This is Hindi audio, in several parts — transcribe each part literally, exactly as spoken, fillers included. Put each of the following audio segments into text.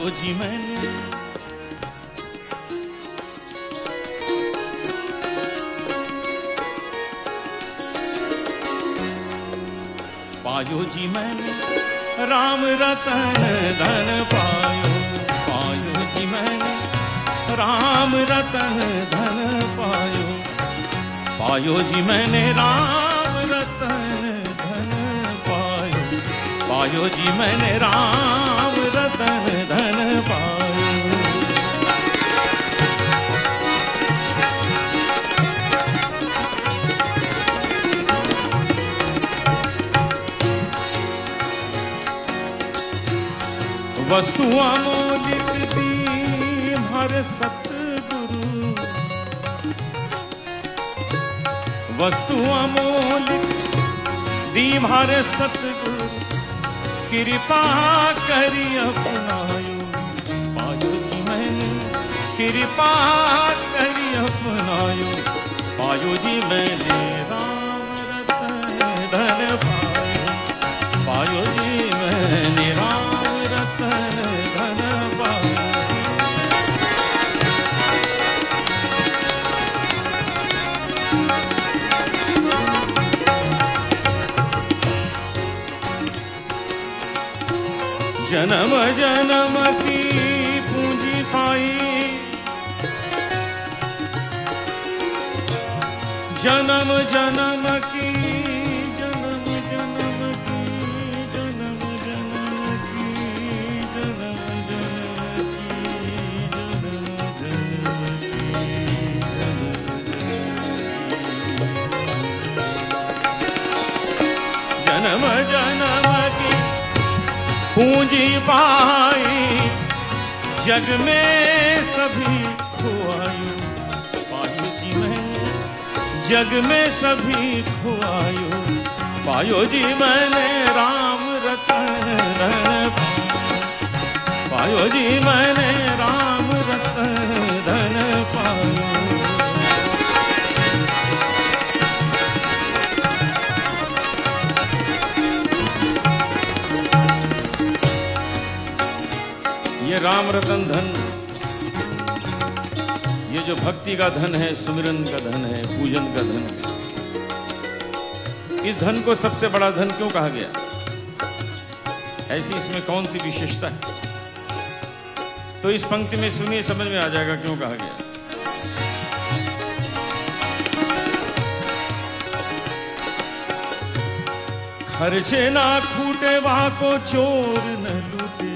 पायो जी मैंने पायो जी मैंने राम रतन धन पायो, पायो जी मैंने राम रतन धन पायो, पायो जी मैंने राम रतन धन पायो, पायो जी मैंने राम रतन धन पायो। वस्तु अमोलिक दी हर सतगुरु, वस्तु अमोलिक दी हर सतगुरु, कृपा करी अपनायो, पायो जी मैंने कृपा करी अपनायो, पायो जी मैंने राम रतन धन पायो, पायो जी मैंने राम धन पायो। जन्म जन्म की पूंजी पाई, जन्म जन्म की जन्म जन्म की जन्म जन्म की जन्म जन्म की जन्म जन्म की पूंजी पाई, जग में सभी खुआयो, पायो जी मैंने जग में सभी खुआयो, पायो जी मैंने राम रतन धन पायो, पायो जी मैंने राम रतन धन पायो। ये राम रतन धन, ये जो भक्ति का धन है, सुमिरन का धन है, पूजन का धन, इस धन को सबसे बड़ा धन क्यों कहा गया? ऐसी इसमें कौन सी विशेषता है? तो इस पंक्ति में सुनिए, समझ में आ जाएगा क्यों कहा गया। खर्चे ना खूटे वहां को चोर न लूटे,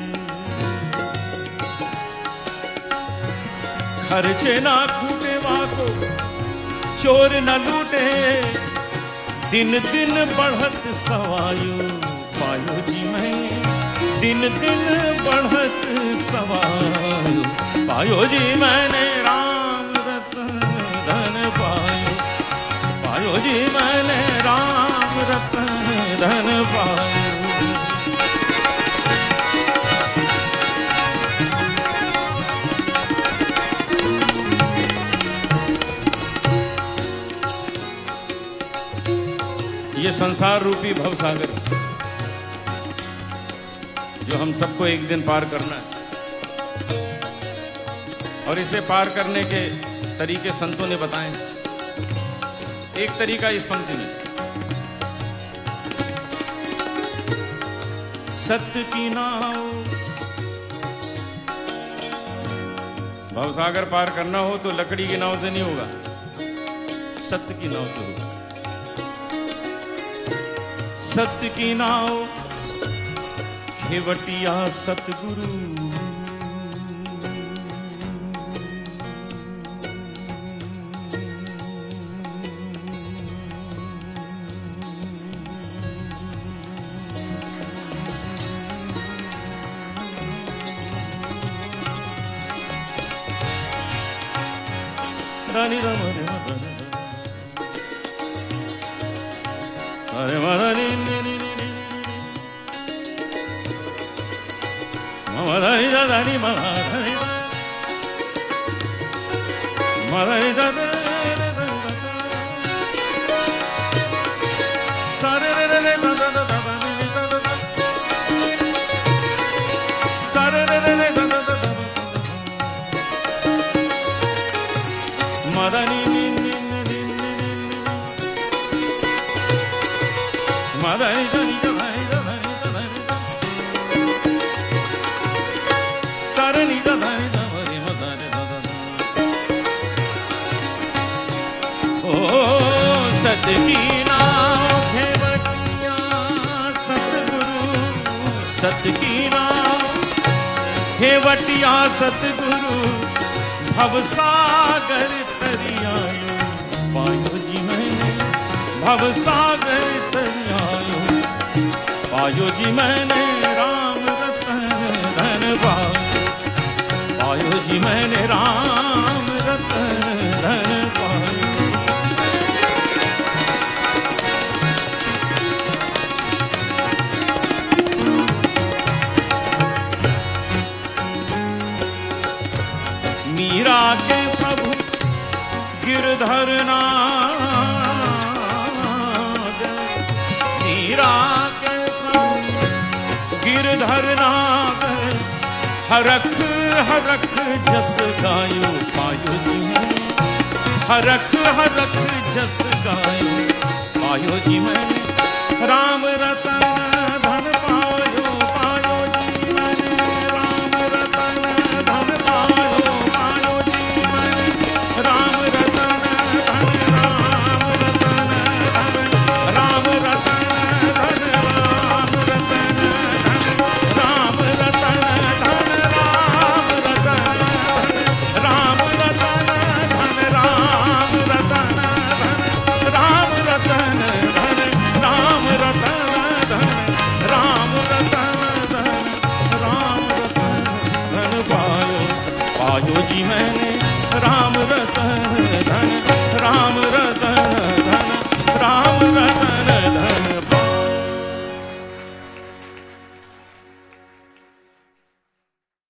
खर्चे ना खूटे वहां को चोर न लूटे, दिन दिन बढ़त सवायो, पायो जी मैं दिन दिन बढ़त सवायो, पायो जी मैंने राम रतन धन पायो, पायो जी मैंने राम रतन धन पायो। ये संसार रूपी भवसागर जो हम सबको एक दिन पार करना है, और इसे पार करने के तरीके संतों ने बताए। एक तरीका इस पंक्ति में, सत्य की नाव, भवसागर पार करना हो तो लकड़ी की नाव से नहीं होगा, सत्य की नाव से होगा। सत्य की नाव खेवटिया सतगुरु, रानी राम रे मदन अरे मदनी मदनी दानी मदनी मदनी दानी सारे रे रे रे दादा दादा सारे रे रे रे दादा मदनी नि नि नि नि मदनी धनी धनी धनी धनी सरनी धनी धनी मदनी धनी ओ सतकी नाम खेवटिया सतगुरु सतकी नाम खेवटिया सतगुरु भवसागर तरियायो पायो जी मैंने भवसागर तरियायो पायो जी मैंने राम रतन धन पायो पायो जी मैंने राम रतन धन पायो मीरा के प्रभु गिरधर नाग मीरा के प्रभु गिरधर नाग हरख हरख जस गायो पायो जी मैंने हरख हरख जस गायो पायो जी मैंने राम रतन धन पायो पायो जी मैंने राम रतन धन पायो पायो जी मैंने राम रतन धन राम रतन धन राम रतन धन राम रतन धन राम रतन धन राम रतन धन राम रतन धन राम रतन धन राम रतन धन राम रतन धन राम रतन धन राम रतन धन पायो पायो जी मैंने राम रतन धन राम रतन धन राम रतन धन